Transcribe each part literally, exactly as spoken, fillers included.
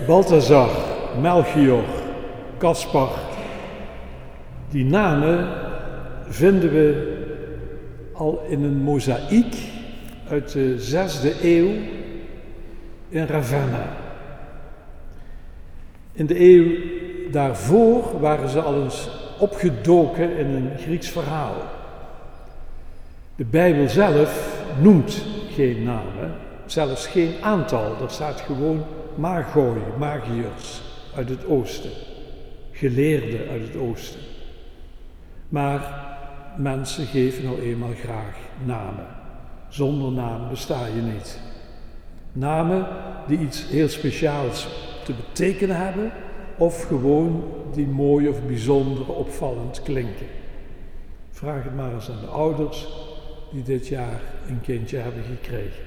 Balthazar, Melchior, Caspar, die namen vinden we al in een mozaïek uit de zesde eeuw in Ravenna. In de eeuw daarvoor waren ze al eens opgedoken in een Grieks verhaal. De Bijbel zelf noemt geen namen, zelfs geen aantal. Er staat gewoon magoi, magiërs uit het oosten, geleerden uit het oosten. Maar mensen geven nou eenmaal graag namen. Zonder naam besta je niet. Namen die iets heel speciaals te betekenen hebben, of gewoon die mooi of bijzonder opvallend klinken. Vraag het maar eens aan de ouders die dit jaar een kindje hebben gekregen.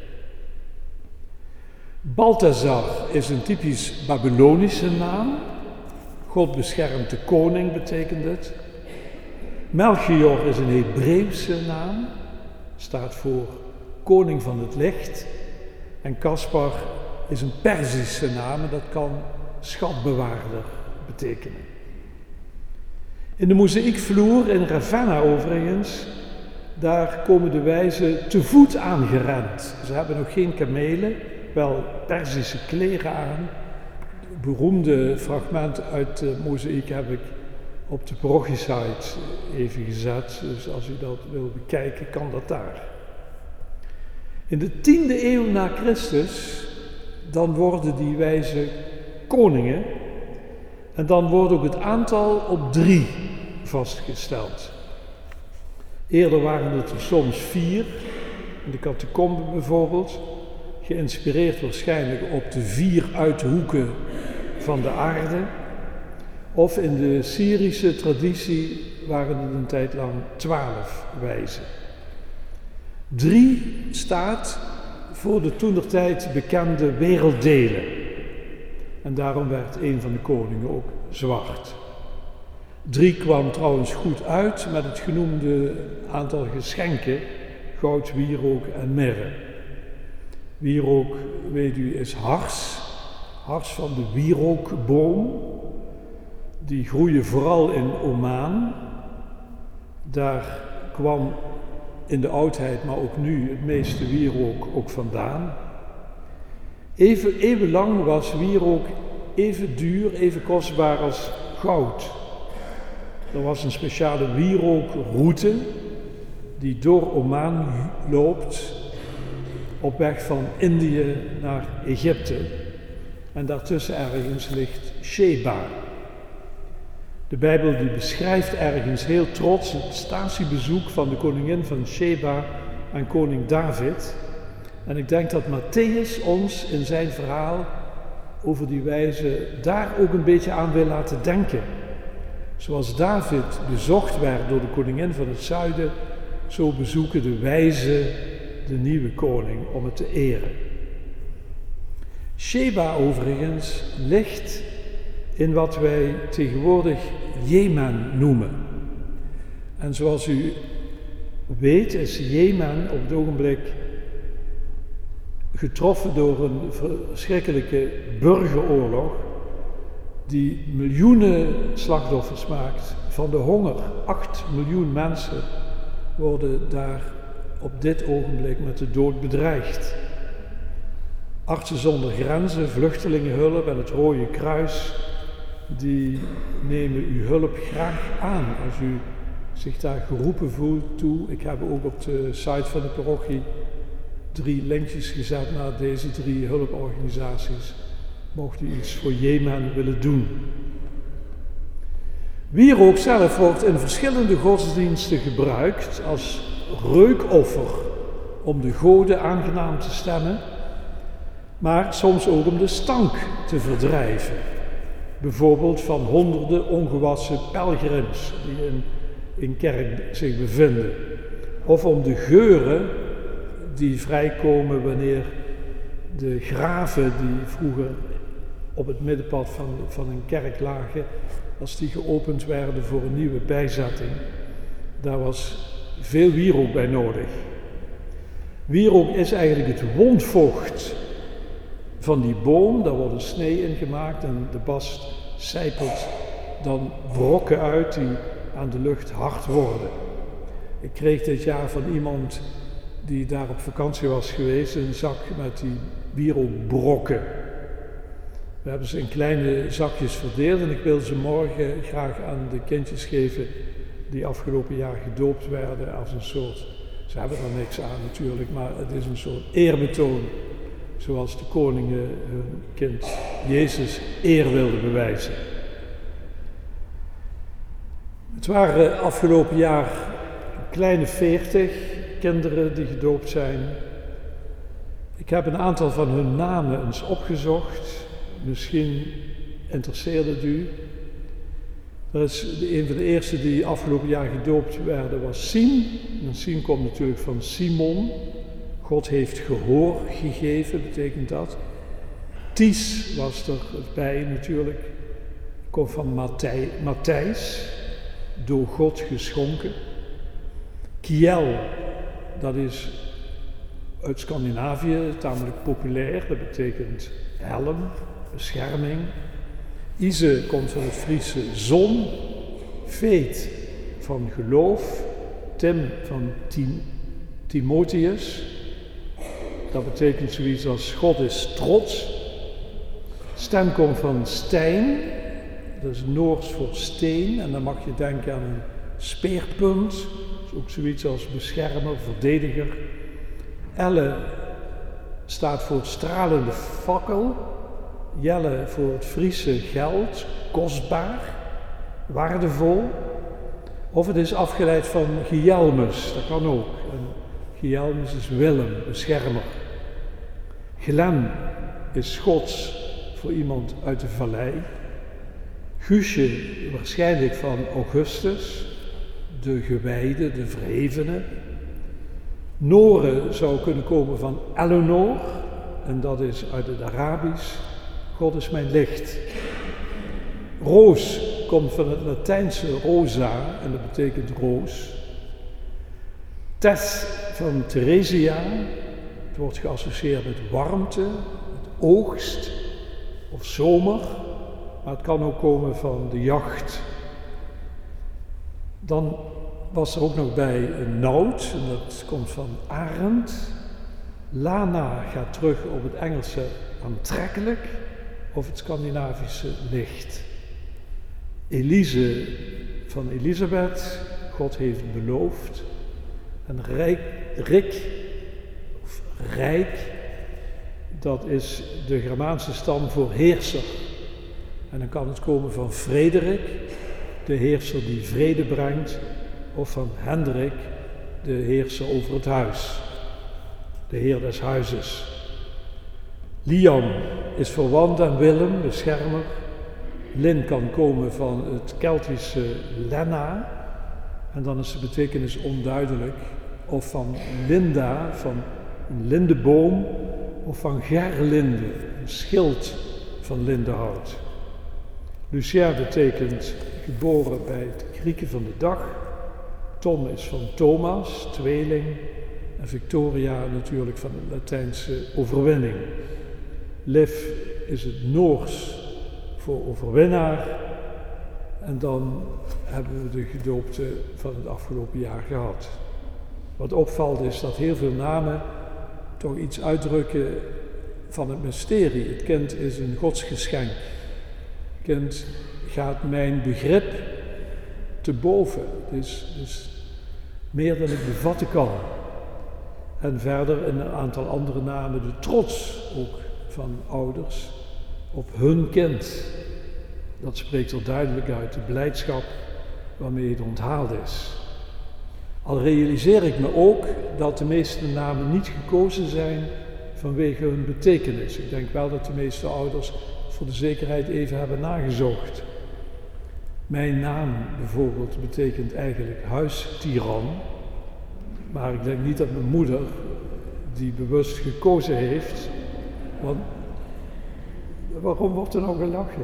Balthazar is een typisch Babylonische naam. God beschermt de koning betekent het. Melchior is een Hebreeuwse naam, staat voor koning van het licht. En Caspar is een Perzische naam en dat kan schatbewaarder betekenen. In de mozaïekvloer in Ravenna overigens, daar komen de wijzen te voet aangerend. Ze hebben nog geen kamelen, wel Perzische kleren aan. Het beroemde fragment uit de mozaïek heb ik op de parochiesite even gezet, dus als u dat wil bekijken, kan dat daar. In de tiende eeuw na Christus, dan worden die wijzen koningen en dan wordt ook het aantal op drie vastgesteld. Eerder waren het er soms vier, in de catacomben bijvoorbeeld, geïnspireerd waarschijnlijk op de vier uithoeken van de aarde. Of in de Syrische traditie waren het een tijd lang twaalf wijzen. Drie staat voor de toentertijd bekende werelddelen. En daarom werd een van de koningen ook zwart. Drie kwam trouwens goed uit met het genoemde aantal geschenken, goud, wierook en mirre. Wierook, weet u, is hars, hars van de wierookboom. Die groeien vooral in Oman. Daar kwam in de oudheid, maar ook nu, het meeste wierook ook vandaan. Even, eeuwenlang was wierook even duur, even kostbaar als goud. Er was een speciale wierookroute die door Oman loopt op weg van Indië naar Egypte. En daartussen ergens ligt Sheba. De Bijbel die beschrijft ergens heel trots het statiebezoek van de koningin van Sheba aan koning David. En ik denk dat Mattheüs ons in zijn verhaal over die wijze daar ook een beetje aan wil laten denken. Zoals David bezocht werd door de koningin van het zuiden, zo bezoeken de wijzen de nieuwe koning om het te eren. Sheba overigens ligt in wat wij tegenwoordig Jemen noemen. En zoals u weet is Jemen op het ogenblik getroffen door een verschrikkelijke burgeroorlog die miljoenen slachtoffers maakt van de honger. Acht miljoen mensen worden daar op dit ogenblik met de dood bedreigd. Artsen zonder grenzen, vluchtelingenhulp en het Rode Kruis, die nemen uw hulp graag aan als u zich daar geroepen voelt toe. Ik heb ook op de site van de parochie drie linkjes gezet naar deze drie hulporganisaties. Mocht u iets voor Jemen willen doen. Wierook zelf wordt in verschillende godsdiensten gebruikt als reukoffer om de goden aangenaam te stemmen, maar soms ook om de stank te verdrijven. Bijvoorbeeld van honderden ongewassen pelgrims die in, in kerk zich bevinden. Of om de geuren die vrijkomen wanneer de graven die vroeger op het middenpad van, van een kerk lagen, als die geopend werden voor een nieuwe bijzetting, daar was veel wierook bij nodig. Wierook is eigenlijk het wondvocht van die boom, daar wordt een snee in gemaakt en de bast sijpelt dan brokken uit die aan de lucht hard worden. Ik kreeg dit jaar van iemand die daar op vakantie was geweest een zak met die wierookbrokken. We hebben ze in kleine zakjes verdeeld en ik wil ze morgen graag aan de kindjes geven die afgelopen jaar gedoopt werden als een soort, ze hebben er niks aan natuurlijk, maar het is een soort eerbetoon. Zoals de koningen hun kind Jezus eer wilden bewijzen. Het waren afgelopen jaar een kleine veertig kinderen die gedoopt zijn. Ik heb een aantal van hun namen eens opgezocht. Misschien interesseerde het u. Er is de, een van de eerste die afgelopen jaar gedoopt werden was Siem. En Siem komt natuurlijk van Simon. God heeft gehoor gegeven, betekent dat. Ties was er bij natuurlijk. Komt van Matthij, Matthijs, door God geschonken. Kiel, dat is uit Scandinavië, tamelijk populair. Dat betekent helm, bescherming. Ise komt van het Friese zon. Veet van geloof. Tim van Tim, Timotheus. Dat betekent zoiets als God is trots. Stem komt van Stijn, dat is Noors voor steen en dan mag je denken aan een speerpunt. Dat is ook zoiets als beschermer, verdediger. Elle staat voor stralende fakkel. Jelle voor het Friese geld, kostbaar, waardevol. Of het is afgeleid van Gielmus, dat kan ook. En Gielmus is Willem, beschermer. Glen is Schots voor iemand uit de vallei. Guusje waarschijnlijk van Augustus, de gewijde, de verhevene. Noren zou kunnen komen van Eleanor, en dat is uit het Arabisch. God is mijn licht. Roos komt van het Latijnse rosa, en dat betekent roos. Tess van Theresia, het wordt geassocieerd met warmte, met oogst of zomer, maar het kan ook komen van de jacht. Dan was er ook nog bij een nout, en dat komt van arend. Lana gaat terug op het Engelse aantrekkelijk of het Scandinavische licht. Elise van Elisabeth, God heeft beloofd. En Rijk, Rik, of Rijk, dat is de Germaanse stam voor heerser. En dan kan het komen van Frederik, de heerser die vrede brengt, of van Hendrik, de heerser over het huis, de heer des huizes. Liam is verwant aan Willem, beschermer. Lin kan komen van het Keltische Lenna, en dan is de betekenis onduidelijk, of van Linda, van een lindeboom, of van gerlinde, een schild van lindenhout. Lucien betekent geboren bij het krieken van de dag. Tom is van Thomas, tweeling. En Victoria natuurlijk van de Latijnse overwinning. Liv is het Noors voor overwinnaar. En dan hebben we de gedoopte van het afgelopen jaar gehad. Wat opvalt is dat heel veel namen toch iets uitdrukken van het mysterie. Het kind is een godsgeschenk. Het kind gaat mijn begrip te boven. Het is, het is meer dan ik bevatten kan. En verder in een aantal andere namen de trots ook van ouders op hun kind. Dat spreekt er duidelijk uit, de blijdschap waarmee het onthaald is. Al realiseer ik me ook dat de meeste namen niet gekozen zijn vanwege hun betekenis. Ik denk wel dat de meeste ouders voor de zekerheid even hebben nagezocht. Mijn naam bijvoorbeeld betekent eigenlijk huistiran. Maar ik denk niet dat mijn moeder die bewust gekozen heeft. Want waarom wordt er nou gelachen?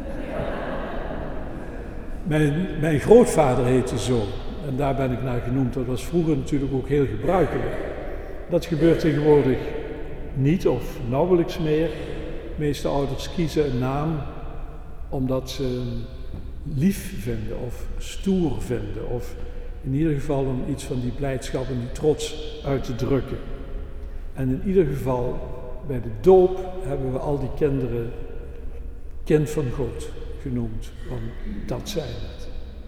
Mijn, mijn grootvader heette zo. En daar ben ik naar genoemd. Dat was vroeger natuurlijk ook heel gebruikelijk. Dat gebeurt tegenwoordig niet of nauwelijks meer. meeste ouders kiezen een naam omdat ze hem lief vinden of stoer vinden. Of in ieder geval om iets van die blijdschap en die trots uit te drukken. En in ieder geval bij de doop hebben we al die kinderen kind van God genoemd. Want dat zijn het.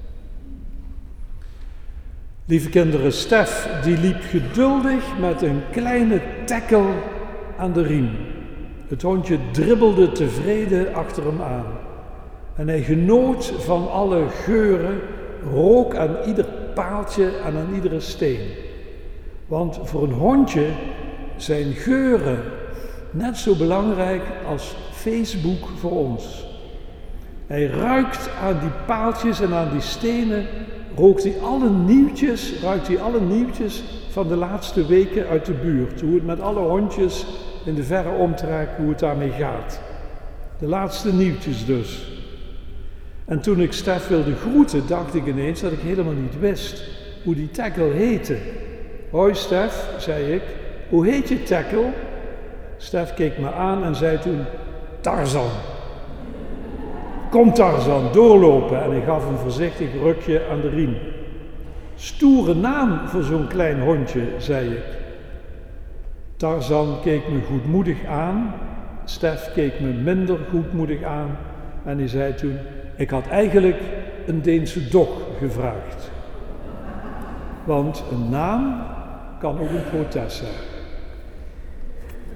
Lieve kinderen, Stef die liep geduldig met een kleine tekkel aan de riem. Het hondje dribbelde tevreden achter hem aan. En hij genoot van alle geuren, rook aan ieder paaltje en aan iedere steen. Want voor een hondje zijn geuren net zo belangrijk als Facebook voor ons. Hij ruikt aan die paaltjes en aan die stenen, rookt hij alle nieuwtjes, ruikt hij alle nieuwtjes van de laatste weken uit de buurt. Hoe het met alle hondjes in de verre omtrek, hoe het daarmee gaat. De laatste nieuwtjes dus. En toen ik Stef wilde groeten, dacht ik ineens dat ik helemaal niet wist hoe die tackle heette. Hoi Stef, zei ik, hoe heet je tackle? Stef keek me aan en zei toen, Tarzan. Kom Tarzan, doorlopen. En ik gaf een voorzichtig rukje aan de riem. Stoere naam voor zo'n klein hondje, zei ik. Tarzan keek me goedmoedig aan. Stef keek me minder goedmoedig aan. En hij zei toen, ik had eigenlijk een Deense dog gevraagd. Want een naam kan ook een protest zijn.